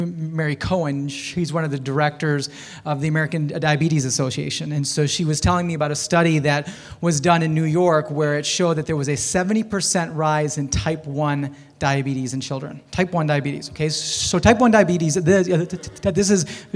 Mary Cohen, she's one of the directors of the American Diabetes Association. And so she was telling me about a study that was done in New York where it showed that there was a 70% rise in type 1 diabetes in children. Type 1 diabetes, okay? So type 1 diabetes, this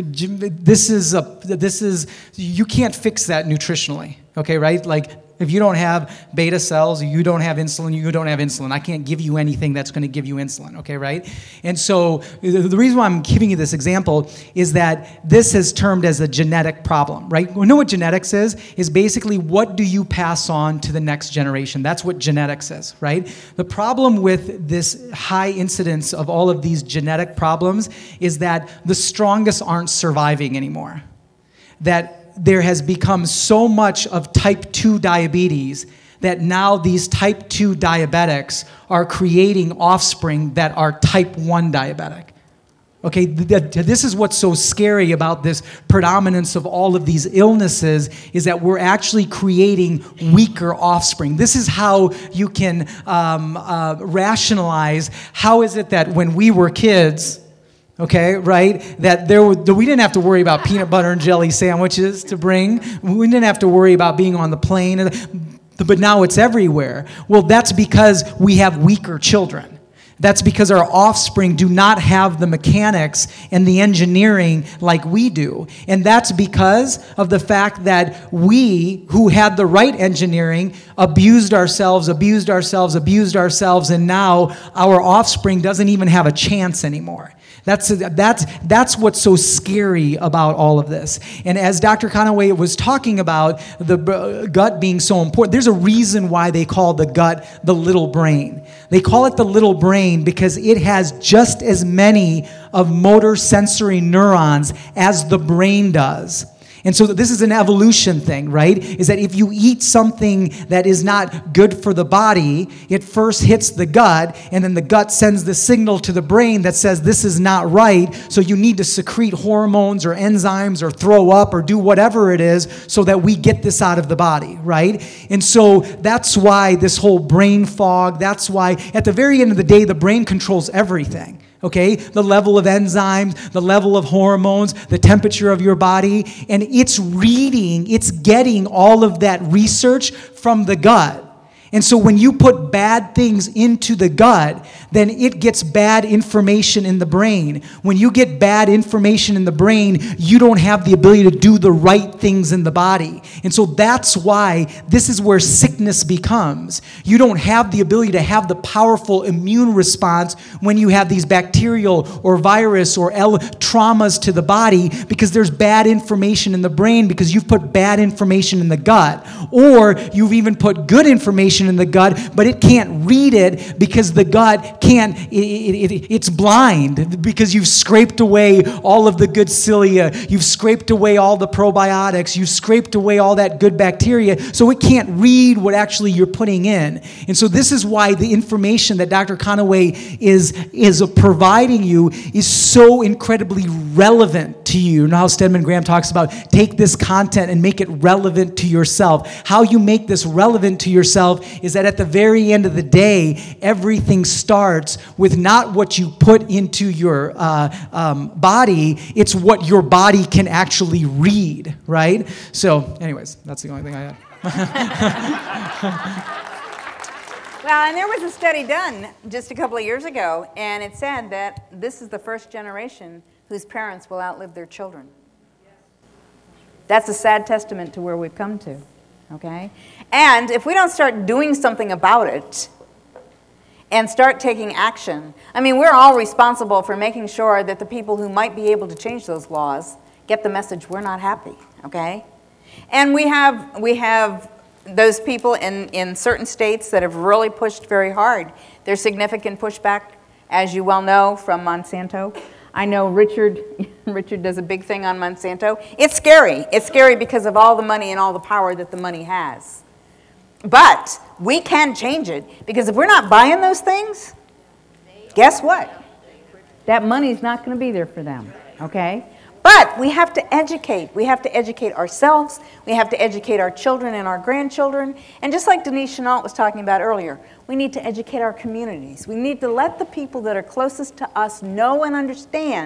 is, you can't fix that nutritionally, okay, right? Like, if you don't have beta cells, you don't have insulin, I can't give you anything that's going to give you insulin, okay, right? And so the reason why I'm giving you this example is that this is termed as a genetic problem, right? We know what genetics is basically what do you pass on to the next generation. That's what genetics is, right? The problem with this high incidence of all of these genetic problems is that the strongest aren't surviving anymore. That there has become so much of type 2 diabetes that now these type 2 diabetics are creating offspring that are type 1 diabetic. Okay, this is what's so scary about this predominance of all of these illnesses is that we're actually creating weaker offspring. This is how you can rationalize how is it that when we were kids, okay, right? That we didn't have to worry about peanut butter and jelly sandwiches to bring. We didn't have to worry about being on the plane. But now it's everywhere. Well, that's because we have weaker children. That's because our offspring do not have the mechanics and the engineering like we do. And that's because of the fact that we, who had the right engineering, abused ourselves, and now our offspring doesn't even have a chance anymore. That's what's so scary about all of this. And as Dr. Conaway was talking about the gut being so important, there's a reason why they call the gut the little brain. They call it the little brain because it has just as many of motor sensory neurons as the brain does. And so this is an evolution thing, right? Is that if you eat something that is not good for the body, it first hits the gut, and then the gut sends the signal to the brain that says this is not right, so you need to secrete hormones or enzymes or throw up or do whatever it is so that we get this out of the body, right? And so that's why this whole brain fog, that's why at the very end of the day, the brain controls everything. Okay, the level of enzymes, the level of hormones, the temperature of your body, and it's getting all of that research from the gut. And so when you put bad things into the gut, then it gets bad information in the brain. When you get bad information in the brain, you don't have the ability to do the right things in the body. And so that's why this is where sickness becomes. You don't have the ability to have the powerful immune response when you have these bacterial or virus or traumas to the body because there's bad information in the brain because you've put bad information in the gut. Or you've even put good information in the gut, but it can't read it because the gut can't, it's blind because you've scraped away all of the good cilia, you've scraped away all the probiotics, you've scraped away all that good bacteria, so it can't read what actually you're putting in. And so this is why the information that Dr. Conaway is providing you is so incredibly relevant to you. You know how Stedman Graham talks about take this content and make it relevant to yourself. How you make this relevant to yourself is that at the very end of the day, everything starts with not what you put into your body, it's what your body can actually read, right? So anyways, that's the only thing I had. Well, and there was a study done just a couple of years ago, and it said that this is the first generation whose parents will outlive their children. That's a sad testament to where we've come to, okay? And if we don't start doing something about it and start taking action, I mean, we're all responsible for making sure that the people who might be able to change those laws get the message we're not happy, okay? And we have those people in certain states that have really pushed very hard. There's significant pushback, as you well know, from Monsanto. I know Richard does a big thing on Monsanto. It's scary. It's scary because of all the money and all the power that the money has. But we can change it because if we're not buying those things, guess what? That money's not going to be there for them, okay? But we have to educate. We have to educate ourselves. We have to educate our children and our grandchildren. And just like Denise Chenault was talking about earlier, we need to educate our communities. We need to let the people that are closest to us know and understand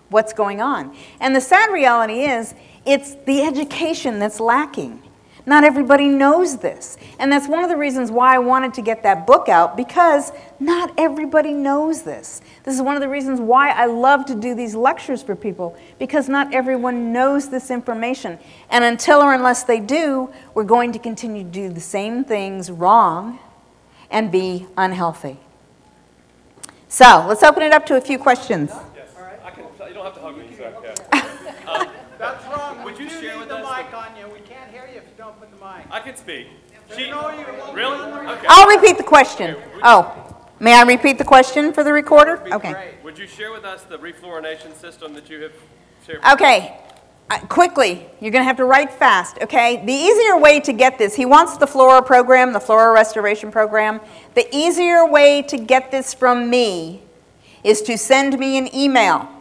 what's going on. And the sad reality is, it's the education that's lacking. Not everybody knows this. And that's one of the reasons why I wanted to get that book out, because not everybody knows this. This is one of the reasons why I love to do these lectures for people, because not everyone knows this information. And until or unless they do, we're going to continue to do the same things wrong and be unhealthy. So, let's open it up to a few questions. Yes. All right. You don't have to hug me, sir. Yeah. That's wrong. Would you share with the us mic on you? We can't hear you if you don't put the mic. I can speak. She know you. Really? Okay. I'll repeat the question. Oh, may I repeat the question for the recorder? Okay. Great. Would you share with us the refluorination system that you have shared? Okay. Quickly, you're going to have to write fast, okay? The easier way to get this, he wants the Flora program, the Flora Restoration program. The easier way to get this from me is to send me an email.